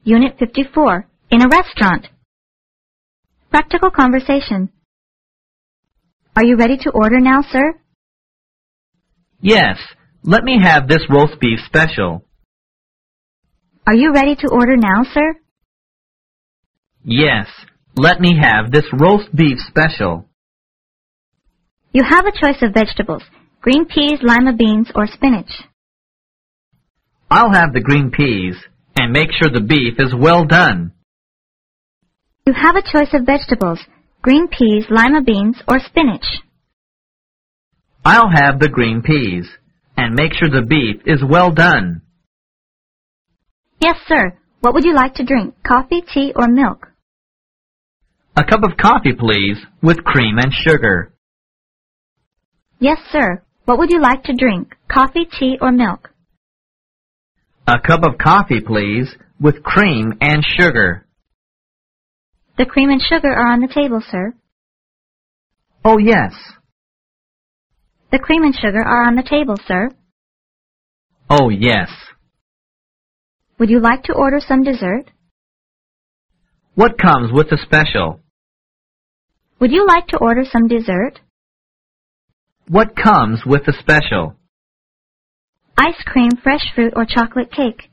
Unit 54, in a restaurant. Practical conversation. Are you ready to order now, sir? Yes, let me have this roast beef special. Are you ready to order now, sir? Yes, let me have this roast beef special. You have a choice of vegetables, green peas, lima beans, or spinach. I'll have the green peas, and make sure the beef is well done. You have a choice of vegetables, green peas, lima beans, or spinach. I'll have the green peas, and make sure the beef is well done. Yes, sir. What would you like to drink, coffee, tea, or milk? A cup of coffee, please, with cream and sugar. Yes, sir. What would you like to drink, coffee, tea, or milk? A cup of coffee, please, with cream and sugar. The cream and sugar are on the table, sir. Oh, yes. The cream and sugar are on the table, sir. Oh, yes. Would you like to order some dessert? What comes with the special? Would you like to order some dessert? What comes with the special? Ice cream, fresh fruit, or chocolate cake?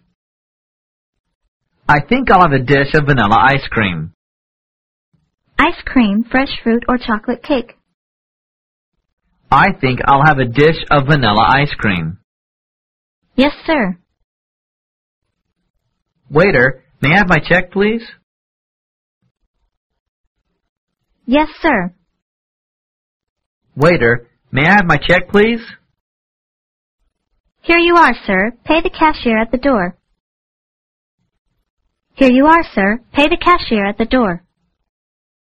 I think I'll have a dish of vanilla ice cream. Ice cream, fresh fruit, or chocolate cake? I think I'll have a dish of vanilla ice cream. Yes, sir. Waiter, may I have my check, please? Yes, sir. Waiter, may I have my check, please? Here you are, sir. Pay the cashier at the door. Here you are, sir. Pay the cashier at the door.